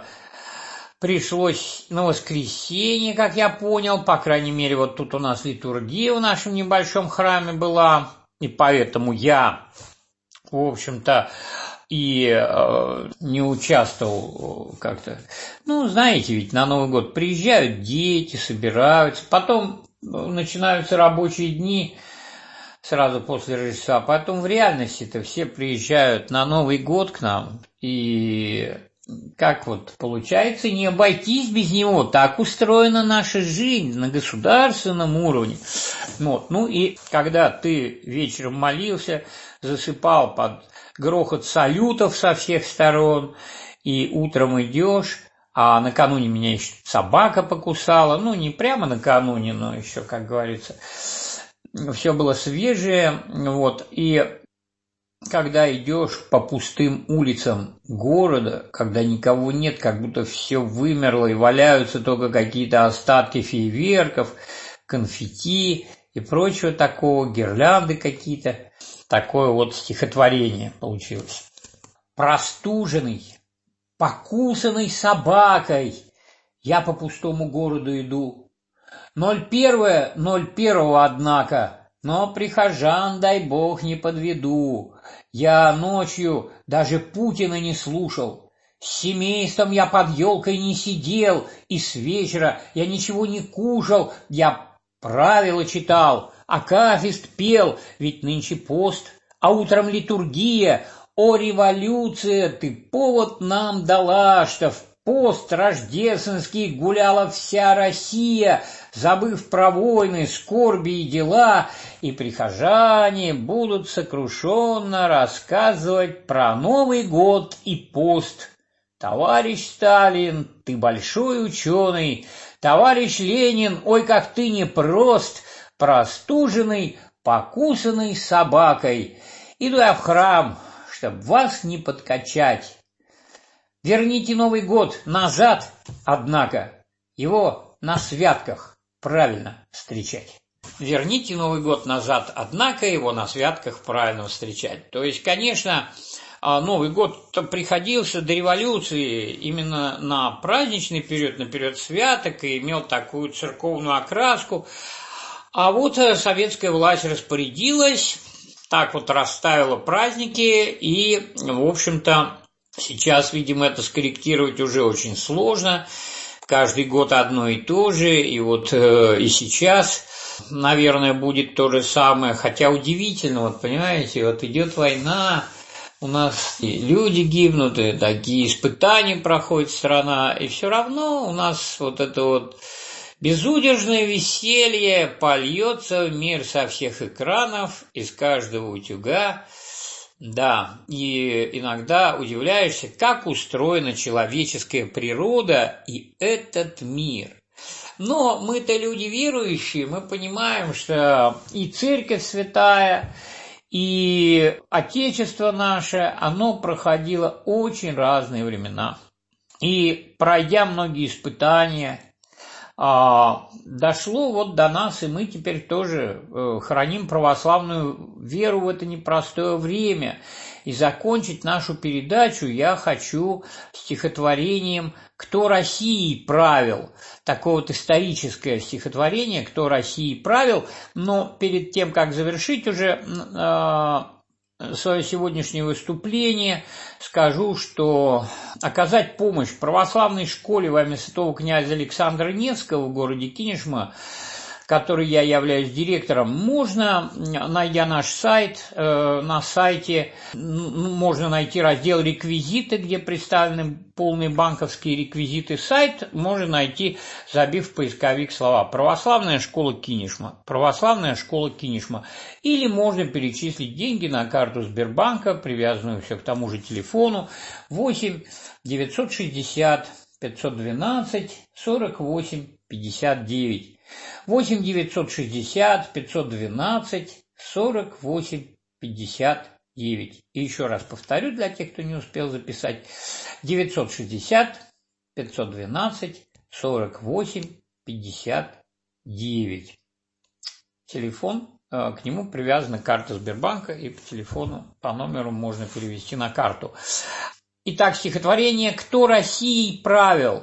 [SPEAKER 7] пришлось на воскресенье, как я понял, по крайней мере, вот тут у нас литургия в нашем небольшом храме была, и поэтому я, в общем-то, и э, не участвовал как-то. Ну, знаете, ведь на Новый год приезжают дети, собираются, потом начинаются рабочие дни сразу после Рождества, потом в реальности-то все приезжают на Новый год к нам, и как вот получается не обойтись без него, так устроена наша жизнь на государственном уровне. Вот. Ну и когда ты вечером молился, засыпал под грохот салютов со всех сторон, и утром идешь, а накануне меня еще собака покусала, ну не прямо накануне, но еще, как говорится, все было свежее, вот, и когда идешь по пустым улицам города, когда никого нет, как будто все вымерло и валяются только какие-то остатки фейерверков, конфетти и прочего такого, гирлянды какие-то, такое вот стихотворение получилось. Простуженный, покусанный собакой, я по пустому городу иду. Ноль первое, ноль первого, однако, но прихожан, дай бог, не подведу. Я ночью даже Путина не слушал, с семейством я под елкой не сидел, и с вечера я ничего не кушал, я правила читал, акафист пел, ведь нынче пост, а утром литургия. О, революция, ты повод нам дала, что в пост рождественский гуляла вся Россия, забыв про войны, скорби и дела, и прихожане будут сокрушенно рассказывать про Новый год и пост. Товарищ Сталин, ты большой ученый, товарищ Ленин, ой, как ты непрост, простуженный, покусанный собакой. Иду я в храм, чтоб вас не подкачать. Верните Новый год назад, однако, его на святках правильно встречать. Верните Новый год назад, однако, его на святках правильно встречать. То есть, конечно, Новый год приходился до революции именно на праздничный период, на период святок, и имел такую церковную окраску. А вот советская власть распорядилась, так вот расставила праздники, и, в общем-то, сейчас, видимо, это скорректировать уже очень сложно. Каждый год одно и то же, и вот э, и сейчас, наверное, будет то же самое. Хотя удивительно, вот понимаете, вот идет война, у нас и люди гибнут, и такие испытания проходит страна, и все равно у нас вот это вот безудержное веселье польется в мир со всех экранов, из каждого утюга. Да, и иногда удивляешься, как устроена человеческая природа и этот мир. Но мы-то люди верующие, мы понимаем, что и церковь святая, и Отечество наше, оно проходило очень разные времена. И пройдя многие испытания, дошло вот до нас, и мы теперь тоже храним православную веру в это непростое время. И закончить нашу передачу я хочу стихотворением «Кто Россией правил?». Такое вот историческое стихотворение «Кто Россией правил?». Но перед тем, как завершить уже свое сегодняшнее выступление, скажу, что оказать помощь православной школе во имя святого князя Александра Невского в городе Кинешма, который я являюсь директором, можно, найдя наш сайт, э, на сайте можно найти раздел «Реквизиты», где представлены полные банковские реквизиты. Сайт можно найти, забив в поисковик слова «Православная школа Кинешма», «Православная школа Кинешма». Или можно перечислить деньги на карту Сбербанка, привязанную все к тому же телефону восемь девятьсот шестьдесят пятьсот двенадцать сорок восемь пятьдесят девять. восемь девятьсот шестьдесят пятьсот двенадцать сорок восемь пятьдесят девять. И еще раз повторю для тех, кто не успел записать. девятьсот шестьдесят пятьсот двенадцать сорок восемь пятьдесят девять. Телефон, к нему привязана карта Сбербанка, и по телефону, по номеру можно перевести на карту. Итак, стихотворение «Кто Россией правил?».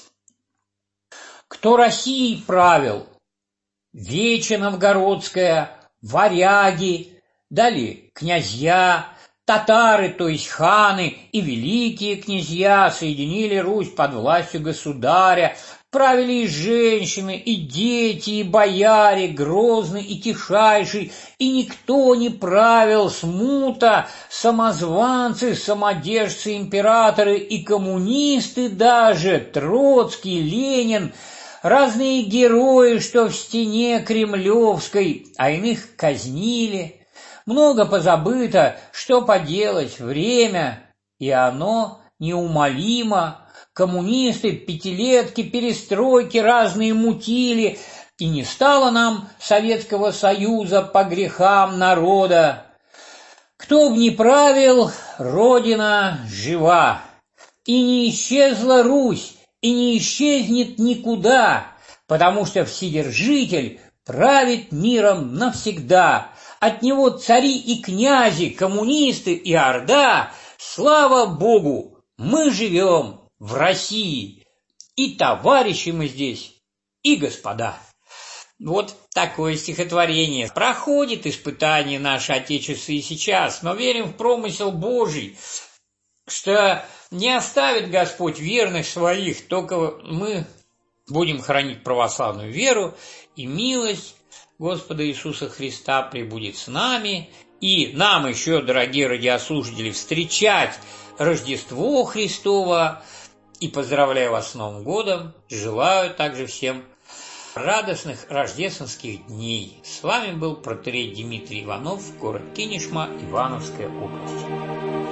[SPEAKER 7] Кто Россией правил? Вече Новгородская, варяги, далее князья, татары, то есть ханы, и великие князья соединили Русь под властью государя. Правили и женщины, и дети, и бояре, грозный и тишайший, и никто не правил смута, самозванцы, самодержцы, императоры и коммунисты даже, Троцкий, Ленин, разные герои, что в стене Кремлевской, а иных казнили. Много позабыто, что поделать, время, и оно неумолимо. Коммунисты, пятилетки, перестройки разные мутили, и не стало нам Советского Союза по грехам народа. Кто б ни правил, Родина жива, и не исчезла Русь, и не исчезнет никуда, потому что Вседержитель правит миром навсегда. От него цари и князи, коммунисты и орда, слава Богу, мы живем в России, и товарищи мы здесь, и господа. Вот такое стихотворение. Проходит испытание наше Отечество и сейчас, но верим в промысел Божий, что не оставит Господь верных своих, только мы будем хранить православную веру, и милость Господа Иисуса Христа пребудет с нами, и нам еще, дорогие радиослушатели, встречать Рождество Христово. И поздравляю вас с Новым годом, желаю также всем радостных рождественских дней. С вами был протоиерей Дмитрий Иванов, город Кинешма, Ивановская область.